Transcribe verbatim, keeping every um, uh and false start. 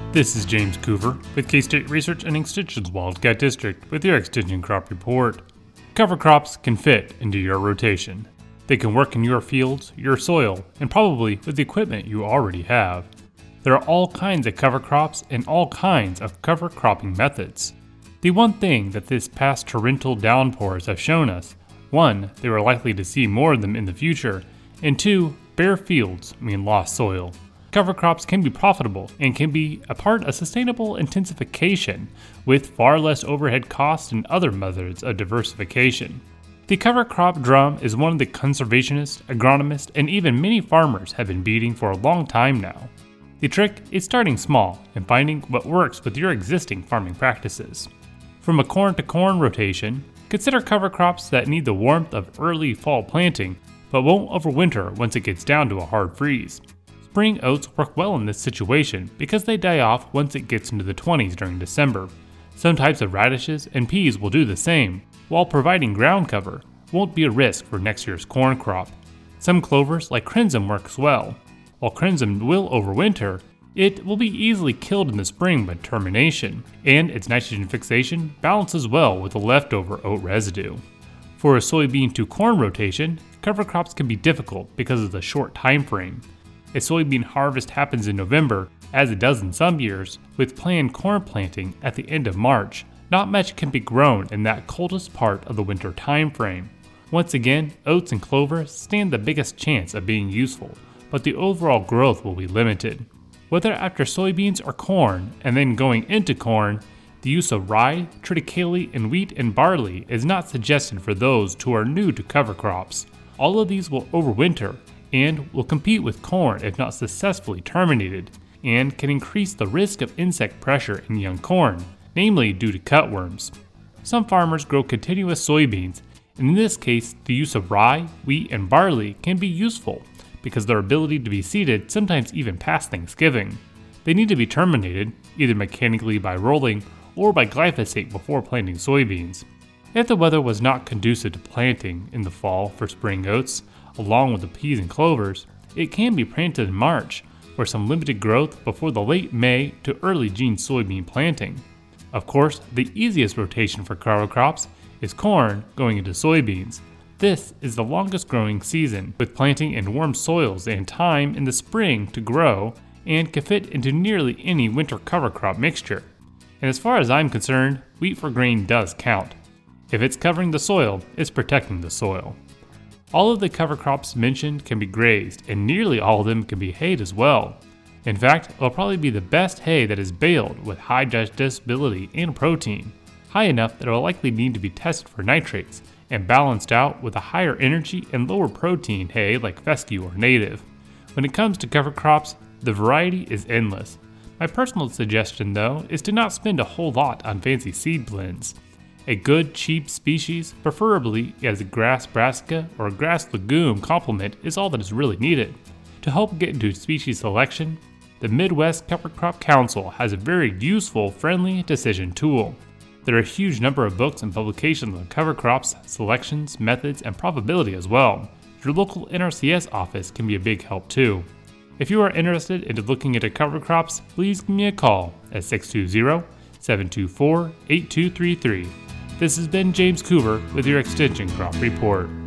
This is James Coover with K-State Research and Extension's Wildcat District with your Extension Crop Report. Cover crops can fit into your rotation. They can work in your fields, your soil, and probably with the equipment you already have. There are all kinds of cover crops and all kinds of cover cropping methods. The one thing that this past torrential downpours have shown us, one, they we're likely to see more of them in the future, and two, bare fields mean lost soil. Cover crops can be profitable and can be a part of sustainable intensification with far less overhead costs and other methods of diversification. The cover crop drum is one of the conservationists, agronomists, and even many farmers have been beating for a long time now. The trick is starting small and finding what works with your existing farming practices. From a corn to corn rotation, consider cover crops that need the warmth of early fall planting but won't overwinter once it gets down to a hard freeze. Spring oats work well in this situation because they die off once it gets into the twenties during December. Some types of radishes and peas will do the same, while providing ground cover won't be a risk for next year's corn crop. Some clovers like crimson works well. While crimson will overwinter, it will be easily killed in the spring by termination, and its nitrogen fixation balances well with the leftover oat residue. For a soybean to corn rotation, cover crops can be difficult because of the short time frame. A soybean harvest happens in November, as it does in some years, with planned corn planting at the end of March. Not much can be grown in that coldest part of the winter time frame. Once again, oats and clover stand the biggest chance of being useful, but the overall growth will be limited. Whether after soybeans or corn, and then going into corn, the use of rye, triticale, and wheat and barley is not suggested for those who are new to cover crops. All of these will overwinter and will compete with corn if not successfully terminated, and can increase the risk of insect pressure in young corn, namely due to cutworms. Some farmers grow continuous soybeans, and in this case the use of rye, wheat, and barley can be useful because their ability to be seeded sometimes even past Thanksgiving. They need to be terminated, either mechanically by rolling or by glyphosate before planting soybeans. If the weather was not conducive to planting in the fall for spring oats, along with the peas and clovers, it can be planted in March for some limited growth before the late May to early June soybean planting. Of course, the easiest rotation for cover crops is corn going into soybeans. This is the longest growing season, with planting in warm soils and time in the spring to grow, and can fit into nearly any winter cover crop mixture. And as far as I'm concerned, wheat for grain does count. If it's covering the soil, it's protecting the soil. All of the cover crops mentioned can be grazed, and nearly all of them can be hayed as well. In fact, it'll probably be the best hay that is baled with high digestibility and protein, high enough that it will likely need to be tested for nitrates, and balanced out with a higher energy and lower protein hay like fescue or native. When it comes to cover crops, the variety is endless. My personal suggestion though is to not spend a whole lot on fancy seed blends. A good, cheap species, preferably as a grass brassica or a grass legume complement, is all that is really needed. To help get into species selection, the Midwest Cover Crop Council has a very useful, friendly decision tool. There are a huge number of books and publications on cover crops, selections, methods, and probability as well. Your local N R C S office can be a big help too. If you are interested in looking into cover crops, please give me a call at six two zero, seven two four, eight two three three. This has been James Coover with your Extension Crop Report.